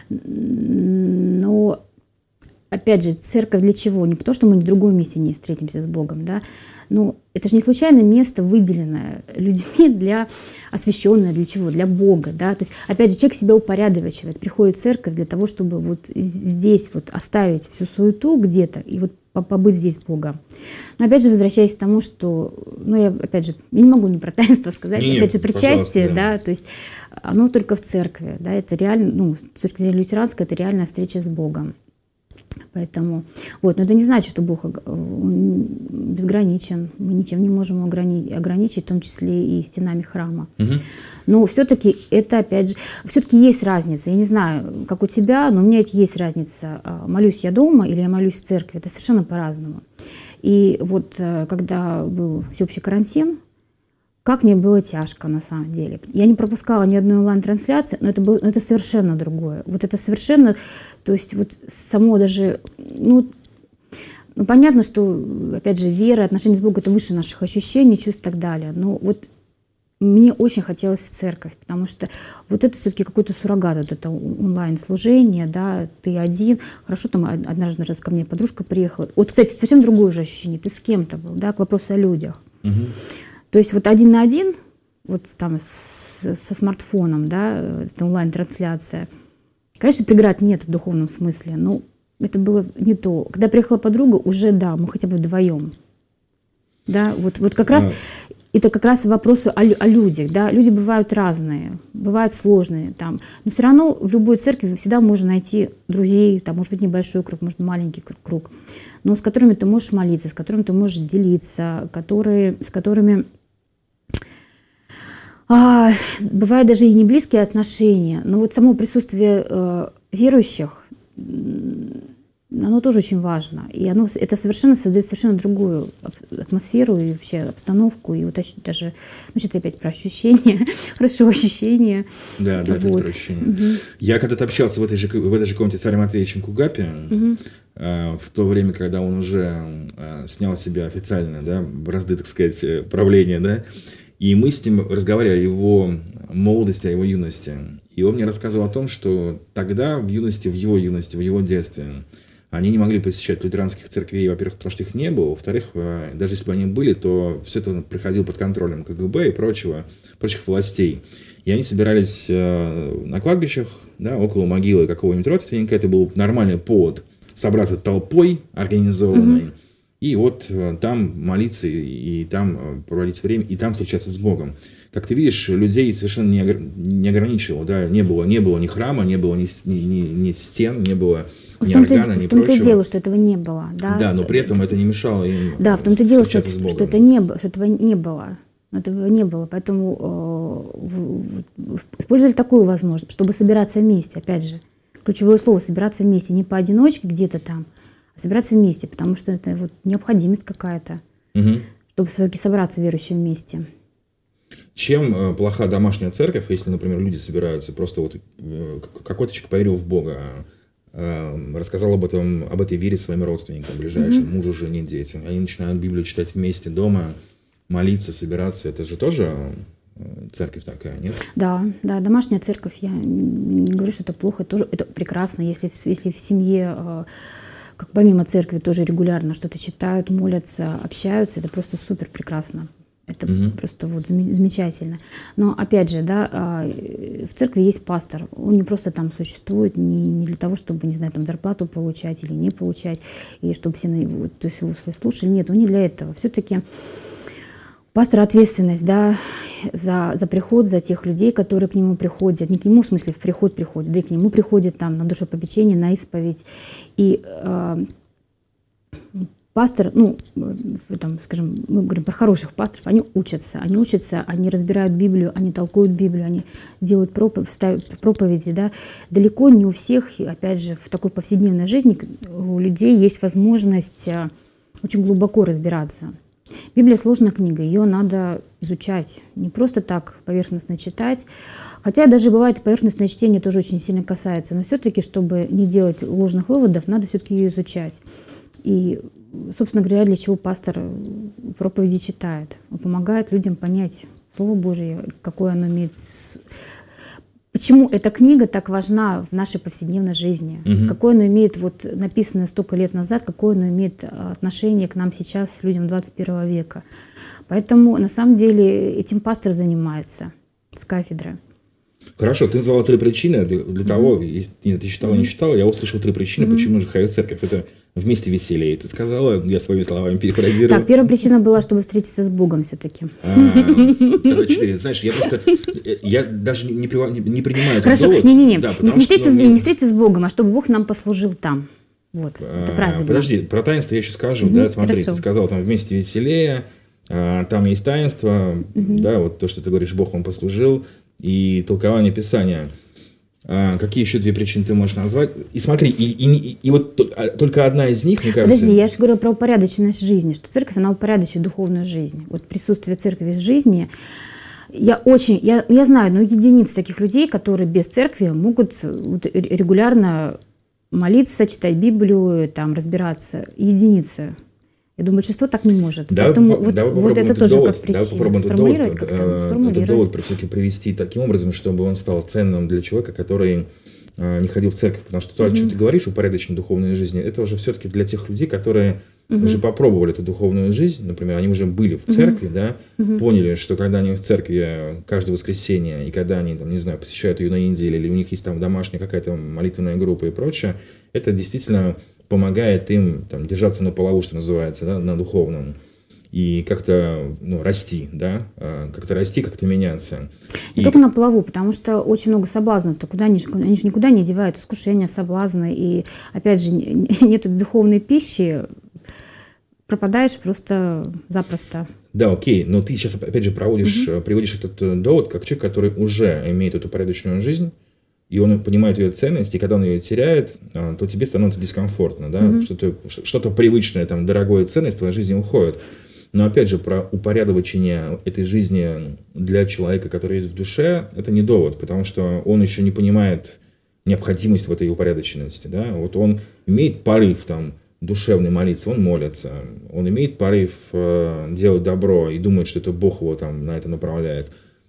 Но опять же, церковь для чего? Не потому, что мы в другом месте не встретимся с Богом, да. Но это же не случайно место, выделенное людьми, для освященное для чего? Для Бога, да. То есть, опять же, человек себя упорядочивает, приходит в церковь для того, чтобы вот здесь вот оставить всю суету где-то и вот побыть здесь Богом. Но опять же, возвращаясь к тому, что, ну, я, опять же, не могу не про таинство сказать, Нет, опять же, причастие, да. да, то есть оно только в церкви, да, это реально, ну, с точки зрения лютеранской, это реальная встреча с Богом. Поэтому, вот, но это не значит, что Бог он безграничен, мы ничем не можем его ограничить, ограничить, в том числе и стенами храма. Угу. Но все-таки это, опять же, все-таки есть разница. Я не знаю, как у тебя, но у меня есть разница. Молюсь я дома или я молюсь в церкви, это совершенно по-разному. И вот когда был всеобщий карантин, как мне было тяжко на самом деле. Я не пропускала ни одной онлайн-трансляции, но это, было, но это совершенно другое. Вот это совершенно, то есть вот само даже, ну, ну понятно, что, опять же, вера, отношения с Богом, это выше наших ощущений, чувств и так далее. Но вот мне очень хотелось в церковь, потому что вот это все-таки какой-то суррогат, вот это онлайн-служение, да, ты один. Хорошо, там однажды раз ко мне подружка приехала. Вот, кстати, совсем другое уже ощущение, ты с кем-то был, да, к вопросу о людях. Угу. То есть вот один на один, вот там с, со смартфоном, да, это онлайн-трансляция. Конечно, преград нет в духовном смысле, но это было не то. Когда приехала подруга, уже да, мы хотя бы вдвоем. Да, вот, вот как раз, а... это как раз вопрос о, о людях, да, люди бывают разные, бывают сложные там, но все равно в любой церкви всегда можно найти друзей, там может быть небольшой круг, может маленький круг, но с которыми ты можешь молиться, с которыми ты можешь делиться, которые, с которыми а, бывают даже и не близкие отношения, но вот само присутствие э, верующих, оно тоже очень важно. И оно, это совершенно создает совершенно другую атмосферу и вообще обстановку. И вот даже, ну, что-то опять про ощущения, хорошего ощущения. Да, да, вот. Про ощущения. Угу. Я когда-то общался в этой же, в этой же комнате с Царем Матвеевичем Кугапи, угу. э, в то время, когда он уже э, снял с себя официально, да, бразды, так сказать, правления, да, и мы с ним разговаривали о его молодости, о его юности. И он мне рассказывал о том, что тогда, в юности, в его юности, в его детстве, они не могли посещать лютеранских церквей, во-первых, потому что их не было, во-вторых, даже если бы они были, то все это проходило под контролем ка гэ бэ и прочего, прочих властей. И они собирались на кладбищах, да, около могилы какого-нибудь родственника. Это был нормальный повод собраться толпой организованной. Mm-hmm. И вот там молиться, и там проводить время, и там встречаться с Богом. Как ты видишь, людей совершенно не, огр... не ограничивало. Да? Не было, не было ни храма, не было ни, ни, ни стен, не было ни органа, ни прочего. В том-то и дело, что этого не было. Да, да, но при этом это не мешало им да, в том-то и дело, что, что, это не, что этого не было. Этого не было. Поэтому э, в, в, использовали такую возможность, чтобы собираться вместе. Опять же, ключевое слово — собираться вместе. Не поодиночке где-то там, а собираться вместе, потому что это вот необходимость какая-то, угу. чтобы все-таки собраться верующим вместе. Чем э, плоха домашняя церковь, если, например, люди собираются, просто вот э, какой-то человек поверил в Бога, э, рассказал об этом, об этой вере своим родственникам ближайшим, mm-hmm. мужу, жене, детям. Они начинают Библию читать вместе дома, молиться, собираться. Это же тоже церковь такая, нет? Да, да, домашняя церковь, я не говорю, что это плохо, это, тоже, это прекрасно, если, если в семье... Э, как помимо церкви тоже регулярно что-то читают, молятся, общаются, это просто супер прекрасно. Это угу. просто вот замечательно. Но опять же, да, в церкви есть пастор. Он не просто там существует не, не для того, чтобы, не знаю, там зарплату получать или не получать, или чтобы все его, то есть его слушали. Нет, он не для этого. Все-таки у пастора ответственность, да, за, за приход, за тех людей, которые к нему приходят. Не к нему, в смысле, в приход приходят, да и к нему приходят там на душепопечение, на исповедь. И э, пастор, ну, там, скажем, мы говорим про хороших пасторов, они учатся, они учатся, они разбирают Библию, они толкуют Библию, они делают проповеди, ставят проповеди, да. Далеко не у всех, опять же, в такой повседневной жизни у людей есть возможность очень глубоко разбираться. Библия сложная книга, ее надо изучать, не просто так поверхностно читать. Хотя даже бывает поверхностное чтение тоже очень сильно касается, но все-таки, чтобы не делать ложных выводов, надо все-таки ее изучать. И, собственно говоря, для чего пастор проповеди читает? Он помогает людям понять Слово Божие, какое оно имеет... Почему эта книга так важна в нашей повседневной жизни? Угу. Какое оно имеет, вот написанное столько лет назад, какое оно имеет отношение к нам сейчас, людям двадцать первого века? Поэтому, на самом деле, этим пастор занимается с кафедры. Хорошо, ты назвала три причины для, для mm-hmm. того, если ты считала, mm-hmm. не считала, я услышал три причины, mm-hmm. почему нужно ходить в церковь. Это вместе веселее, ты сказала, я своими словами перефразирую. Так, первая причина была, чтобы встретиться с Богом все-таки. А, тогда четыре. Знаешь, я просто, я даже не, не, не принимаю этот Хорошо, довод. не-не-не, да, не, не, встретиться, мне... не встретиться с Богом, а чтобы Бог нам послужил там. Вот, а, это правильно. Подожди, про таинство я еще скажу, mm-hmm, да, смотри, хорошо. Ты сказала, там вместе веселее, а, там есть таинство, mm-hmm. да, вот то, что ты говоришь, Бог вам послужил, и толкование Писания. А, какие еще две причины ты можешь назвать? И смотри, и, и, и, и вот только одна из них, мне кажется... Подожди, я же говорю про упорядоченность жизни, что церковь, она упорядочивает духовную жизнь. Вот присутствие церкви в жизни... Я очень, я, я знаю, но единицы таких людей, которые без церкви могут вот, регулярно молиться, читать Библию, там, разбираться. Единицы. Я думаю, большинство так не может. Да, Поэтому по, вот, да, вот это тоже довод, как причина. Да, попробуем сформулировать этот как-то, довод, сформулировать. этот довод все-таки привести таким образом, чтобы он стал ценным для человека, который э, не ходил в церковь. Потому что то, mm-hmm. о чем ты говоришь, упорядоченной духовной жизни, это уже все-таки для тех людей, которые mm-hmm. уже попробовали эту духовную жизнь. Например, они уже были в церкви, mm-hmm. да, mm-hmm. поняли, что когда они в церкви каждое воскресенье, и когда они, там, не знаю, посещают ее на неделе, или у них есть там домашняя какая-то молитвенная группа и прочее, это действительно помогает им там, держаться на плаву, что называется, да, на духовном. И как-то ну, расти, да, как-то расти, как-то меняться. Не и... только на плаву, потому что очень много соблазнов, то куда они, же, они же никуда не девают, искушения, соблазны, и опять же нет духовной пищи, пропадаешь просто запросто. Да, окей, но ты сейчас опять же проводишь, угу. приводишь этот довод как человек, который уже имеет эту порядочную жизнь, и он понимает ее ценность, и когда он ее теряет, то тебе становится дискомфортно, да, mm-hmm. что-то, что-то привычное, там, дорогое ценность в твоей жизни уходит. Но опять же, про упорядочение этой жизни для человека, который есть в душе, это не довод, потому что он еще не понимает необходимость в этой упорядоченности, да, вот он имеет порыв, там, душевный молиться, он молится, он имеет порыв э, делать добро и думает, что это Бог его там на это направляет.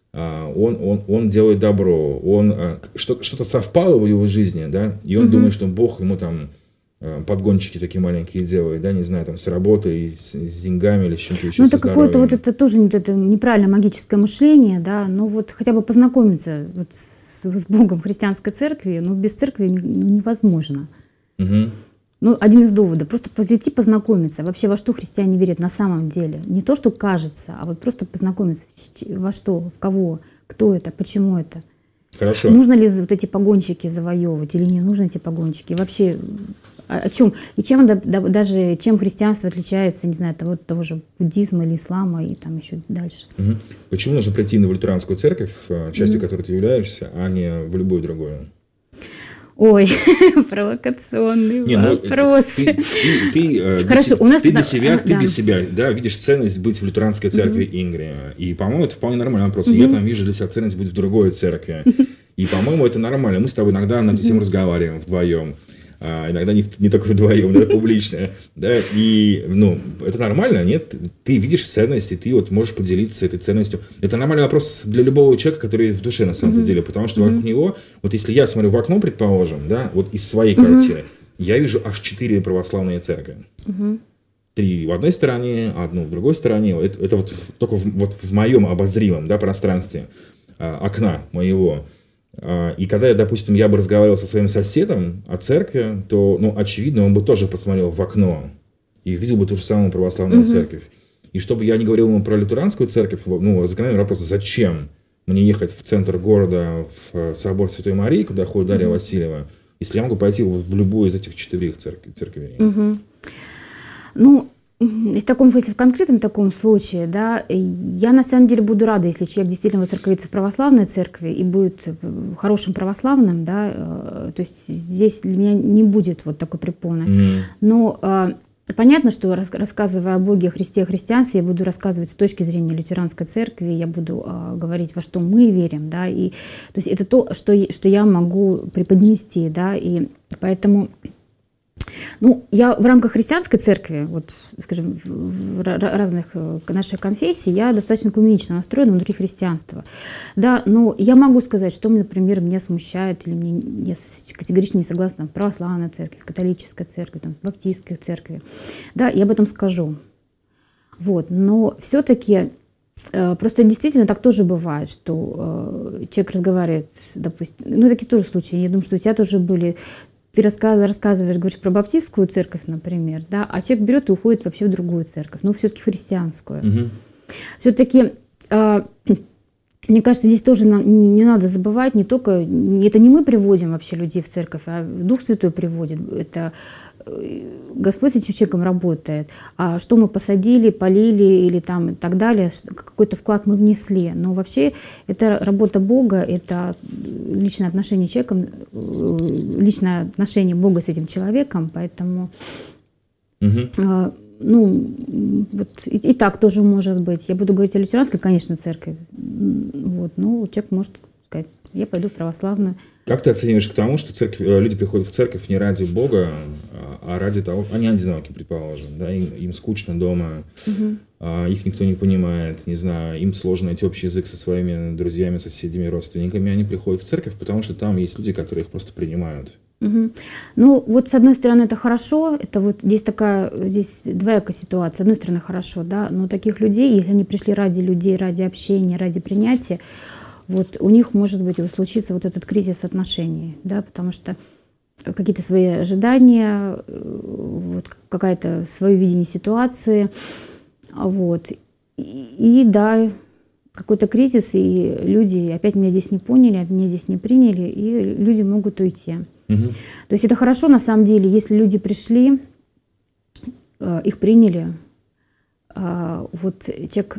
Он, он, он делает добро, он, что, что-то совпало в его жизни, да, и он mm-hmm. думает, что Бог ему там подгончики такие маленькие делает, да, не знаю, там с работой, с, с деньгами или с чем-то еще. Ну, это какое-то вот это тоже это неправильное магическое мышление, да, но вот хотя бы познакомиться вот с, с Богом в христианской церкви, ну, без церкви ну, невозможно. Mm-hmm. Ну, один из доводов. Просто пойти познакомиться. Вообще, во что христиане верят на самом деле. Не то, что кажется, а вот просто познакомиться. Во что, в кого, кто это, почему это. Хорошо. Нужно ли вот эти погонщики завоевывать или не нужны эти погонщики? Вообще, о, о чем? И чем да, да, даже чем христианство отличается, не знаю, от того, того же буддизма или ислама и там еще дальше. Угу. Почему нужно прийти на лютеранскую церковь, частью угу. которой ты являешься, а не в любую другую? Ой, провокационный не, вопрос. Ты, ты, ты, Хорошо, для, у нас ты, для себя, ты да. для себя да, видишь ценность быть в лютеранской церкви mm-hmm. Ингрии. И, по-моему, это вполне нормальный вопрос. Mm-hmm. Я там вижу для себя ценность быть в другой церкви. И, по-моему, это нормально. Мы с тобой иногда на эту тему mm-hmm. разговариваем вдвоем. А, иногда не, не только вдвоем, но публично. Да? И ну, это нормально, нет? Ты видишь ценность, и ты вот можешь поделиться этой ценностью. Это нормальный вопрос для любого человека, который в душе на самом mm-hmm. деле. Потому что mm-hmm. вокруг него, вот если я смотрю в окно, предположим, да, вот из своей mm-hmm. квартиры, я вижу аж четыре православные церкви. Mm-hmm. Три в одной стороне, одну в другой стороне. Это, это вот только в, вот в моем обозримом да, пространстве а, окна моего. И когда, я, допустим, я бы разговаривал со своим соседом о церкви, то, ну, очевидно, он бы тоже посмотрел в окно и видел бы ту же самую православную mm-hmm. церковь. И чтобы я не говорил ему про лютеранскую церковь, ну, закономерный вопрос, зачем мне ехать в центр города, в собор Святой Марии, куда ходит Дарья mm-hmm. Васильева, если я могу пойти в любую из этих четырех церквей? церквей. Mm-hmm. Ну, в таком, если в конкретном таком случае, да, я на самом деле буду рада, если человек действительно воцерковится в православной церкви и будет хорошим православным, да, то есть здесь для меня не будет вот такой препоны. Mm. Но понятно, что рассказывая о Боге, о Христе, о христианстве, я буду рассказывать с точки зрения лютеранской церкви, я буду говорить, во что мы верим, да, и то есть это то, что, что я могу преподнести, да, и поэтому... Ну, я в рамках христианской церкви, вот, скажем, в разных наших конфессий, я достаточно экуменично настроена внутри христианства. Да, но я могу сказать, что, например, меня смущает или мне я категорически не согласна там, православной церкви, католической церкви, там, баптистской церкви. Да, я об этом скажу. Вот, но все-таки Просто действительно так тоже бывает, что э, человек разговаривает, допустим, ну такие тоже случаи, я думаю, что у тебя тоже были, ты рассказываешь, рассказываешь, говоришь про баптистскую церковь, например, да, а человек берет и уходит вообще в другую церковь, ну все-таки христианскую. Угу. Все-таки, э, мне кажется, здесь тоже на, не надо забывать, не только, это не мы приводим вообще людей в церковь, а Дух Святой приводит, это Господь с этим человеком работает. А что мы посадили, полили или там и так далее, какой-то вклад мы внесли. Но вообще это работа Бога, это личное отношение с человеком, личное отношение Бога с этим человеком, поэтому угу. ну, вот и, и так тоже может быть. Я буду говорить о лютеранской, конечно, церкви. Вот, но человек может сказать, я пойду в православную. Как ты оцениваешь к тому, что церковь, люди приходят в церковь не ради Бога, а ради того, они одиноки, предположим, да, им, им скучно дома, угу. а, их никто не понимает, не знаю, им сложно найти общий язык со своими друзьями, соседями, родственниками, они приходят в церковь, потому что там есть люди, которые их просто принимают. Угу. Ну, вот с одной стороны это хорошо, это вот здесь такая, здесь двоякая ситуация, с одной стороны хорошо, да, но таких людей, если они пришли ради людей, ради общения, ради принятия, вот у них может быть случиться вот этот кризис отношений, да, потому что какие-то свои ожидания, вот какое-то свое видение ситуации, вот, и, и да, какой-то кризис, и люди опять меня здесь не поняли, меня здесь не приняли, и люди могут уйти. Угу. То есть это хорошо на самом деле, если люди пришли, их приняли, вот человек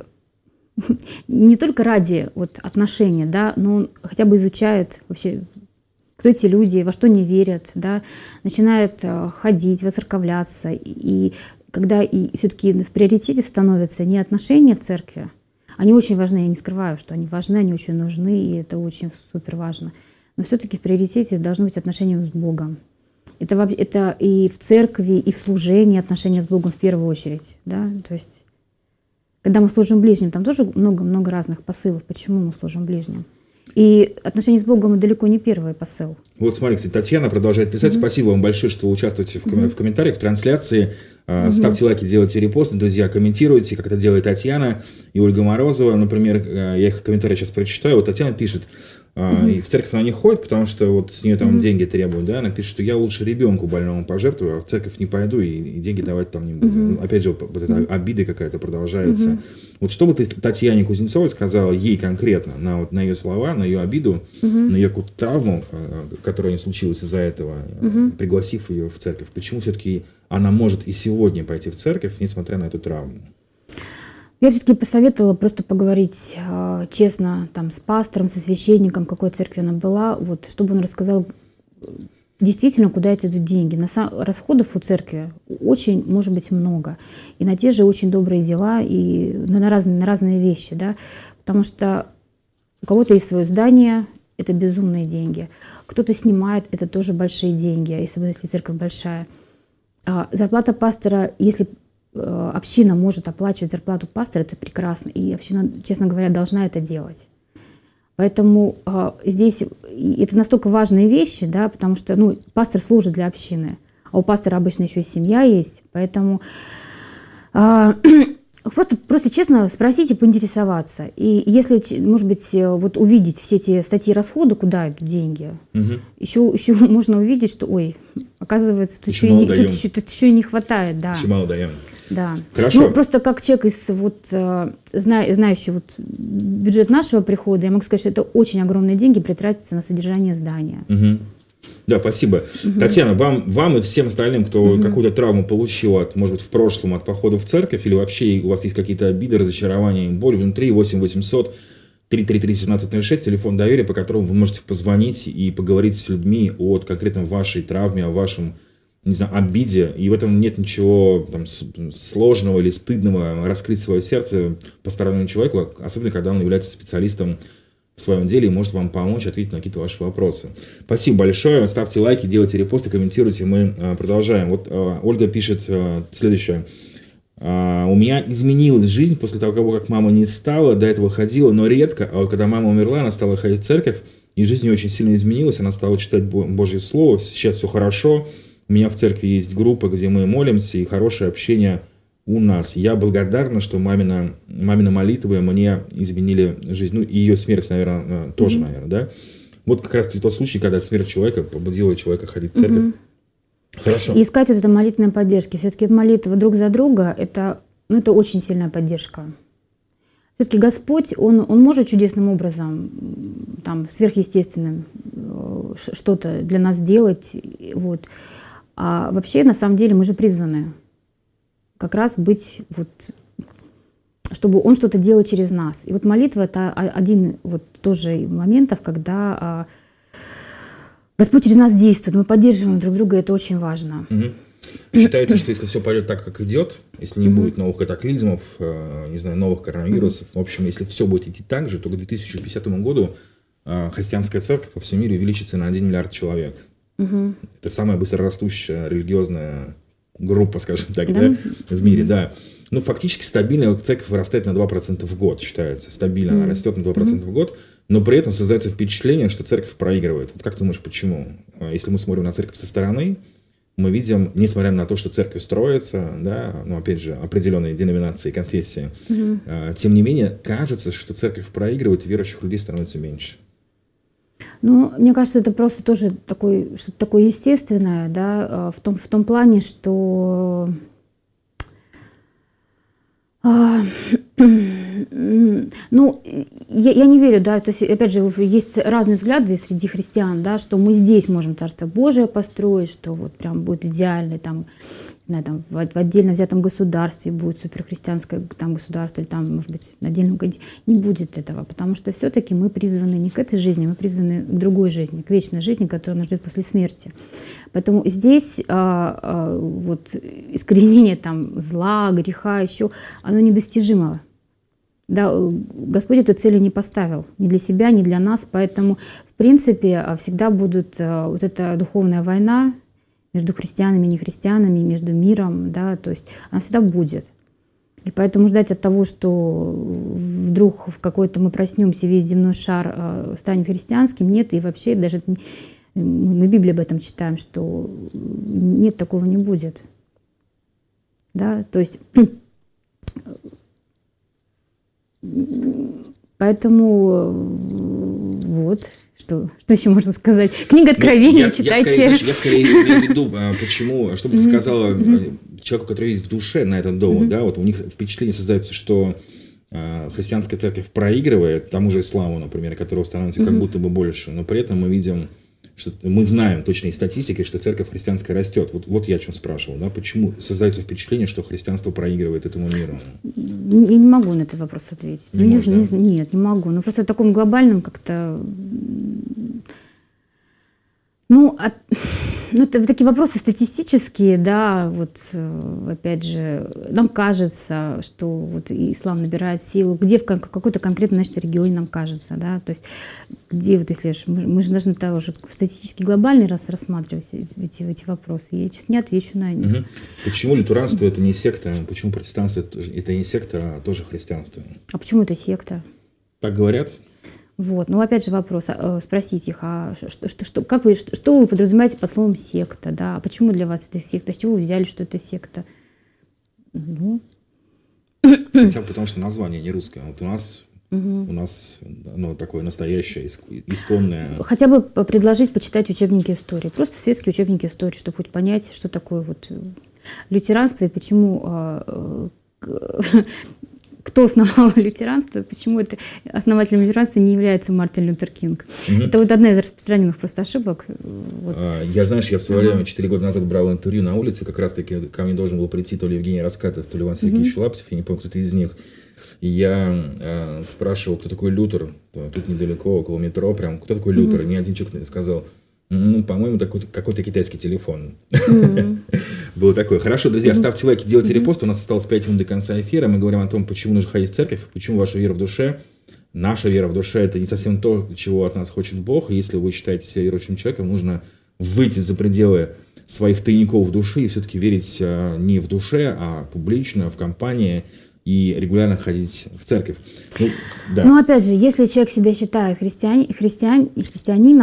не только ради вот, отношений, да, но он хотя бы изучает вообще, кто эти люди, во что они верят, да, начинает э, ходить, воцерковляться. И, и когда и все-таки в приоритете становятся не отношения в церкви, они очень важны, я не скрываю, что они важны, они очень нужны, и это очень супер важно. Но все-таки в приоритете должны быть отношения с Богом. Это, это и в церкви, и в служении отношения с Богом в первую очередь, да, то есть когда мы служим ближним, там тоже много-много разных посылов, почему мы служим ближним. И отношения с Богом далеко не первый посыл. Вот смотри, кстати, Татьяна продолжает писать. Mm-hmm. Спасибо вам большое, что вы участвуете в, ком- mm-hmm. в комментариях, в трансляции. Mm-hmm. Ставьте лайки, делайте репосты, друзья, комментируйте, как это делает Татьяна и Ольга Морозова. Например, я их комментарии сейчас прочитаю. Вот Татьяна пишет, mm-hmm. и в церковь она не ходит, потому что вот с нее там mm-hmm. деньги требуют. Да? Она пишет, что я лучше ребенку больному пожертвую, а в церковь не пойду и, и деньги давать там не буду. Mm-hmm. Ну, опять же, вот эта mm-hmm. обида какая-то продолжается. Mm-hmm. Вот что бы ты Татьяне Кузнецовой сказала ей конкретно на, вот, на ее слова, на ее обиду, mm-hmm. на ее какую-то травму, которая не случилась из-за этого, mm-hmm. пригласив ее в церковь? Почему все-таки она может и сегодня пойти в церковь, несмотря на эту травму? Я все-таки посоветовала просто поговорить э, честно там, с пастором, со священником, какой церкви она была, вот, чтобы он рассказал действительно, куда идут деньги. На сам... Расходов у церкви очень, может быть, много. И на те же очень добрые дела, и на разные, на разные вещи. Да? Потому что у кого-то есть свое здание, это безумные деньги. Кто-то снимает, это тоже большие деньги, если, если церковь большая. А зарплата пастора, если община может оплачивать зарплату пастора, это прекрасно. И община, честно говоря, должна это делать. Поэтому э, здесь это настолько важные вещи, да, потому что ну, пастор служит для общины, а у пастора обычно еще и семья есть. Поэтому э, просто, просто честно спросить и поинтересоваться. И если, может быть, вот увидеть все эти статьи расхода, куда идут деньги, угу. еще, еще можно увидеть, что, ой, оказывается, тут еще, не, тут, еще, тут еще и не хватает. Да. Еще мало даем. Да. Хорошо. Ну, просто как человек, из, вот, зна, знающий вот, бюджет нашего прихода, я могу сказать, что это очень огромные деньги притратятся на содержание здания. Угу. Да, спасибо. Угу. Татьяна, вам, вам и всем остальным, кто угу. какую-то травму получил, от, может быть, в прошлом от похода в церковь, или вообще у вас есть какие-то обиды, разочарования, боль внутри, восемь восемьсот триста тридцать три семнадцать ноль шесть, телефон доверия, по которому вы можете позвонить и поговорить с людьми о конкретно вашей травме, о вашем, не знаю, обиде, и в этом нет ничего там, сложного или стыдного раскрыть свое сердце постороннему человеку, особенно когда он является специалистом в своем деле и может вам помочь ответить на какие-то ваши вопросы. Спасибо большое, ставьте лайки, делайте репосты, комментируйте, мы а, продолжаем. Вот а, Ольга пишет а, следующее. А, у меня изменилась жизнь после того, как мама не стала, до этого ходила, но редко, а вот когда мама умерла, она стала ходить в церковь, и жизнь ее очень сильно изменилась, она стала читать Божье Слово, сейчас все хорошо. У меня в церкви есть группа, где мы молимся, и хорошее общение у нас. Я благодарна, что мамина, мамина молитвы мне изменили жизнь. Ну, и ее смерть, наверное, тоже, mm-hmm. наверное, да? Вот как раз тот случай, когда смерть человека побудила человека ходить в церковь. Mm-hmm. Хорошо. И искать вот эту молитвенную поддержку. Все-таки молитва друг за друга, это, ну, это очень сильная поддержка. Все-таки Господь, он, он может чудесным образом, там, сверхъестественным что-то для нас делать. Вот. А вообще, на самом деле, мы же призваны как раз быть, вот, чтобы Он что-то делал через нас. И вот молитва — это один вот тоже моментов, когда а, Господь через нас действует, мы поддерживаем друг друга, и это очень важно. Угу. Считается, что если все пойдет так, как идет, если не mm-hmm. будет новых катаклизмов, э, не знаю, новых коронавирусов, mm-hmm. в общем, если все будет идти так же, то к две тысячи пятидесятому году э, христианская церковь по всему миру увеличится на один миллиард человек. Mm-hmm. Это самая быстрорастущая религиозная группа, скажем так, mm-hmm. да, в мире, mm-hmm. да. Ну, фактически стабильно церковь вырастает на два процента в год, считается. Стабильно mm-hmm. она растет на два процента mm-hmm. в год, но при этом создается впечатление, что церковь проигрывает. Вот как ты думаешь, почему? Если мы смотрим на церковь со стороны, мы видим, несмотря на то, что церковь строится, да, ну, опять же, определенные деноминации, конфессии, угу. э, тем не менее, кажется, что церковь проигрывает, и верующих людей становится меньше. Ну, мне кажется, это просто тоже такой, что-то такое естественное, да, в том, в том плане, что... Ну, я, я не верю, да, то есть, опять же, есть разные взгляды среди христиан, да, что мы здесь можем Царство Божие построить, что вот прям будет идеально, там, не знаю, там, в, в отдельно взятом государстве будет суперхристианское там государство, или там, может быть, на отдельном континенте. Не будет этого, потому что все-таки мы призваны не к этой жизни, мы призваны к другой жизни, к вечной жизни, которая нас ждет после смерти. Поэтому здесь а, а, вот искоренение там зла, греха еще, оно недостижимо. Да, Господь эту цель не поставил ни для себя, ни для нас, поэтому, в принципе, всегда будет вот эта духовная война между христианами и нехристианами, между миром, да, то есть она всегда будет. И поэтому ждать от того, что вдруг в какой-то мы проснемся, весь земной шар станет христианским, нет, и вообще даже мы в Библии об этом читаем, что нет, такого не будет. Да, то есть... Поэтому вот, что, что еще можно сказать? Книга Откровения, я, читайте. Я скорее, я скорее имею в виду, почему, что бы ты сказала человеку, который есть в душе на этот дом, да, вот у них впечатление создается, что христианская церковь проигрывает тому же исламу, например, которого становится как будто бы больше, но при этом мы видим, что мы знаем точной статистикой, что церковь христианская растет. Вот, вот я о чем спрашивал, да, почему создается впечатление, что христианство проигрывает этому миру? Я не могу на этот вопрос ответить. Не ну, можешь, не, да? Нет, не могу. Ну, просто в таком глобальном как-то... Ну, от... ну, это такие вопросы статистические, да, вот, опять же, нам кажется, что вот ислам набирает силу, где в какой-то конкретном, значит, регионе нам кажется, да, то есть, где вот, если мы, мы же должны тоже статистически глобальный раз рассматривать эти, эти вопросы, я сейчас не отвечу на них. Угу. Почему лютеранство это не секта, почему протестанство это не секта, а тоже христианство? А почему это секта? Так говорят? Вот, ну опять же вопрос, спросить их, а что, что, что, как вы, что, что вы подразумеваете под словом секта, да, а почему для вас это секта, с чего вы взяли, что это секта? Ну. Хотя бы потому, что название не русское, вот у нас, угу. у нас оно такое настоящее, исконное. Хотя бы предложить почитать учебники истории, просто светские учебники истории, чтобы хоть понять, что такое вот лютеранство и почему... Кто основал лютеранство, и почему это основателем лютеранства не является Мартин Лютер Кинг. Угу. Это вот одна из распространенных просто ошибок. Вот. Я, знаешь, я в свое время, четыре года назад брал интервью на улице, как раз-таки ко мне должен был прийти то ли Евгений Раскатов, то ли Иван Сергеевич угу. Лаптев, я не помню, кто-то из них. И я э, спрашивал, кто такой Лютер, тут недалеко, около метро, прям, кто такой Лютер, угу. и мне один человек сказал, ну, по-моему, такой, какой-то китайский телефон. Mm-hmm. Было такое. Хорошо, друзья, ставьте лайки, делайте mm-hmm. репост. У нас осталось пять минут до конца эфира. Мы говорим о том, почему нужно ходить в церковь, почему ваша вера в душе. Наша вера в душе – это не совсем то, чего от нас хочет Бог. И если вы считаете себя верующим человеком, нужно выйти за пределы своих тайников души и все-таки верить не в душе, а публично, в компании и регулярно ходить в церковь. Ну, да. Но опять же, если человек себя считает христиани, христиан, христианином,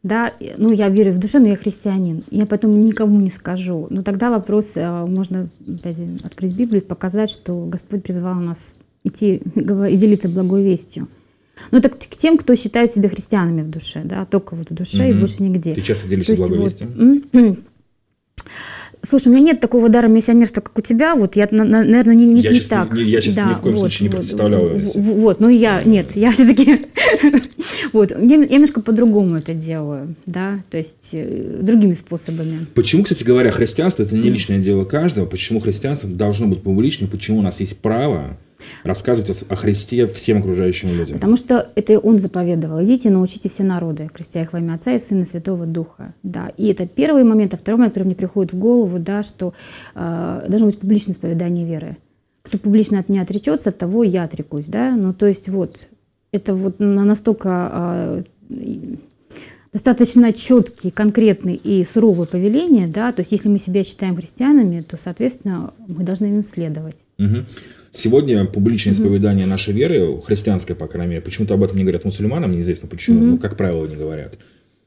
да, ну, я верю в душе, но я христианин, я потом никому не скажу. Но тогда вопрос, можно опять открыть Библию и показать, что Господь призвал нас идти и делиться благой вестью. Ну, это к тем, кто считает себя христианами в душе, да, только вот в душе mm-hmm. и больше нигде. Ты часто делишься благой вот, вестью? Слушай, у меня нет такого дара миссионерства, как у тебя. Вот я, наверное, не, не, я не сейчас, так. Не, я сейчас да, ни в коем вот, случае не вот, представляю. Вот, вот, ну я, нет, я все-таки, вот, я немножко по-другому это делаю, да, то есть другими способами. Почему, кстати говоря, христианство – это не личное дело каждого? Почему христианство должно быть публичным? Почему у нас есть право рассказывать о Христе всем окружающим людям? Потому что это Он заповедовал. Идите и научите все народы, крестя их во имя Отца и Сына и Святого Духа. Да. И это первый момент. А второй момент, который мне приходит в голову, да, что э, должно быть публичное исповедание веры. Кто публично от меня отречется, от того я отрекусь. Да? Ну, то есть вот это вот настолько э, достаточно четкие, конкретные и суровые повеления. Да? То есть если мы себя считаем христианами, то, соответственно, мы должны им следовать. Угу. Сегодня публичное исповедание нашей веры, христианское, по крайней мере, почему-то об этом не говорят мусульманам, неизвестно почему, mm-hmm. ну, как правило, не говорят.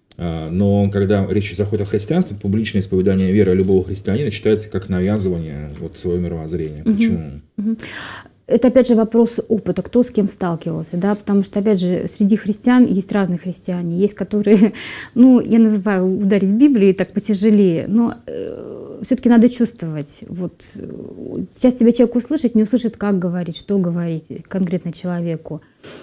Но когда речь заходит о христианстве, публичное исповедание веры любого христианина считается как навязывание вот, своего мировоззрения. Mm-hmm. Почему? Mm-hmm. Это, опять же, вопрос опыта, кто с кем сталкивался, да, потому что, опять же, среди христиан есть разные христиане, есть, которые, ну, я называю ударить Библией так потяжелее, но э, все-таки надо чувствовать, вот, сейчас тебя человек услышит, не услышит, как говорить, что говорить конкретно человеку.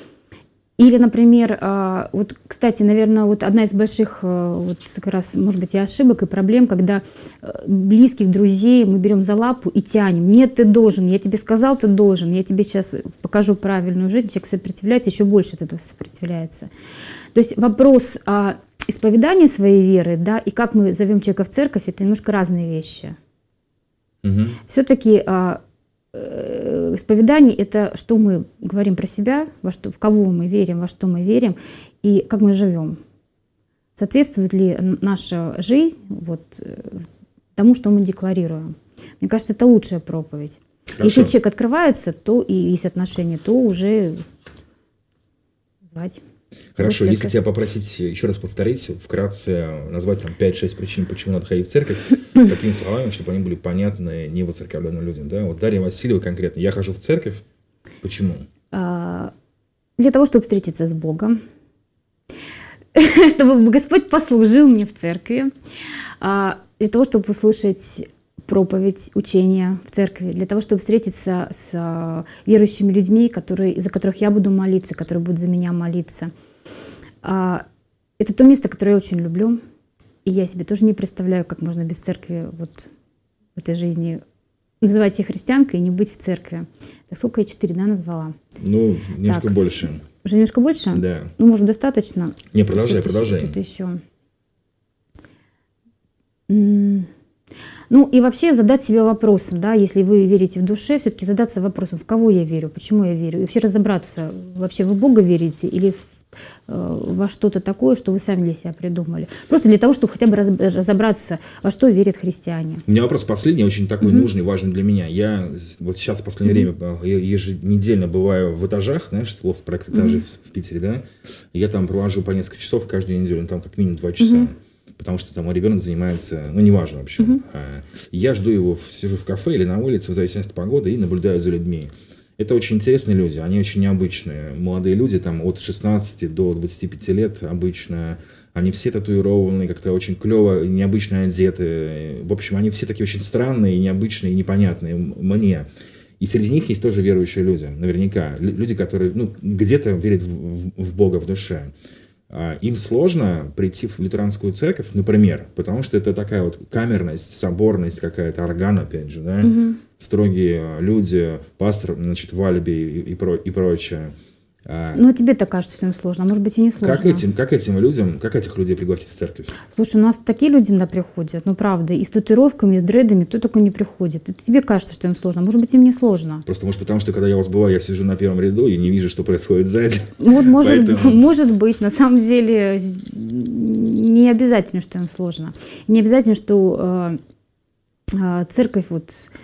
Или, например, вот, кстати, наверное, вот одна из больших, вот как раз, может быть, и ошибок, и проблем, когда близких друзей мы берем за лапу и тянем. Нет, ты должен, я тебе сказал, ты должен, я тебе сейчас покажу правильную жизнь, человек сопротивляется, еще больше от этого сопротивляется. То есть вопрос о исповедании своей веры, да, и как мы зовем человека в церковь, это немножко разные вещи. Угу. Все-таки исповедание – это что мы говорим про себя, во что, в кого мы верим, во что мы верим и как мы живем. Соответствует ли наша жизнь вот, тому, что мы декларируем? Мне кажется, это лучшая проповедь. Хорошо. Если человек открывается, то и есть отношения, то уже звать. Хорошо, если тебя попросить еще раз повторить, вкратце назвать там пять-шесть причин, почему надо ходить в церковь, такими словами, чтобы они были понятны невоцерковленным людям. Да? Вот Дарья Васильева конкретно. Я хожу в церковь. Почему? Для того, чтобы встретиться с Богом, чтобы Господь послужил мне в церкви, для того, чтобы услышать проповедь, учение в церкви, для того, чтобы встретиться с верующими людьми, которые, за которых я буду молиться, которые будут за меня молиться. Это то место, которое я очень люблю, и я себе тоже не представляю, как можно без церкви вот в этой жизни называть себя христианкой и не быть в церкви. Так сколько я четыре, да, назвала? Ну, немножко так. больше. Уже немножко больше? Да. Ну, может, достаточно? Не, продолжай, что-то, продолжай. Что-то еще. Ну и вообще задать себе вопросом, да, если вы верите в душе, все-таки задаться вопросом, в кого я верю, почему я верю, и вообще разобраться, вообще вы в Бога верите или в, э, во что-то такое, что вы сами для себя придумали. Просто для того, чтобы хотя бы раз, разобраться, во что верят христиане. У меня вопрос последний, очень такой mm-hmm. нужный, важный для меня. Я вот сейчас в последнее mm-hmm. время еженедельно бываю в этажах, знаешь, лофт-проект этажей mm-hmm. в, в Питере, да, и я там провожу по несколько часов каждую неделю, ну, там как минимум два часа. Mm-hmm. Потому что там мой ребенок занимается, ну, неважно вообще. Uh-huh. Я жду его, сижу в кафе или на улице, в зависимости от погоды, и наблюдаю за людьми. Это очень интересные люди, они очень необычные. Молодые люди, там, от шестнадцати до двадцати пяти лет обычно. Они все татуированные, как-то очень клево, необычно одеты. В общем, они все такие очень странные, необычные, непонятные мне. И среди них есть тоже верующие люди, наверняка. Люди, которые, ну, где-то верят в, в, в Бога в душе. Им сложно прийти в лютеранскую церковь, например, потому что это такая вот камерность, соборность какая-то, орган, опять же, да, угу. Строгие люди, пастор, значит, в алиби и, и, про, и прочее. Ну, тебе-то кажется, что им сложно, а может быть и не сложно. Как этим, как этим людям, как этих людей пригласить в церковь? Слушай, у нас такие люди иногда приходят, ну, правда, и с татуировками, и с дредами, кто только не приходит. Это тебе кажется, что им сложно, а может быть, им не сложно. Просто, может, потому что, когда я у вас бываю, я сижу на первом ряду и не вижу, что происходит сзади. Вот, может, Поэтому... может быть, на самом деле, не обязательно, что им сложно. Не обязательно, что э, э, церковь, вот,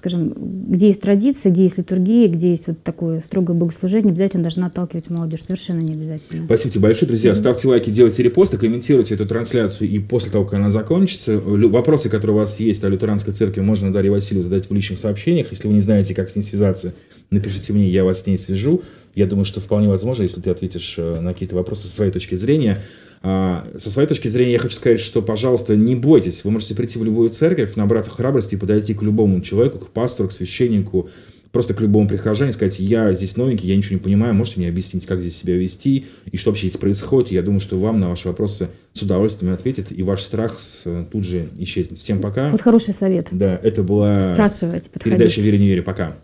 скажем, где есть традиция, где есть литургия, где есть вот такое строгое богослужение, обязательно должна отталкивать молодежь. Совершенно не обязательно. Спасибо тебе большое, друзья. Mm-hmm. Ставьте лайки, делайте репосты, комментируйте эту трансляцию, и после того, как она закончится, вопросы, которые у вас есть о лютеранской церкви, можно Дарье Васильевой задать в личных сообщениях. Если вы не знаете, как с ней связаться, напишите мне, я вас с ней свяжу. Я думаю, что вполне возможно, если ты ответишь на какие-то вопросы со своей точки зрения. Со своей точки зрения я хочу сказать, что, пожалуйста, не бойтесь. Вы можете прийти в любую церковь, набраться храбрости и подойти к любому человеку, к пастору, к священнику, просто к любому прихожанину, сказать: я здесь новенький, я ничего не понимаю, можете мне объяснить, как здесь себя вести и что вообще здесь происходит. Я думаю, что вам на ваши вопросы с удовольствием ответят, и ваш страх тут же исчезнет. Всем пока. Вот хороший совет. Да, это была Спрашивайте, передача «Верю, не верю». Пока.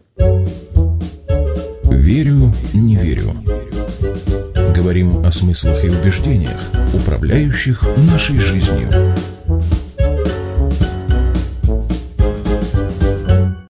Верю, не верю. Говорим о смыслах и убеждениях, управляющих нашей жизнью.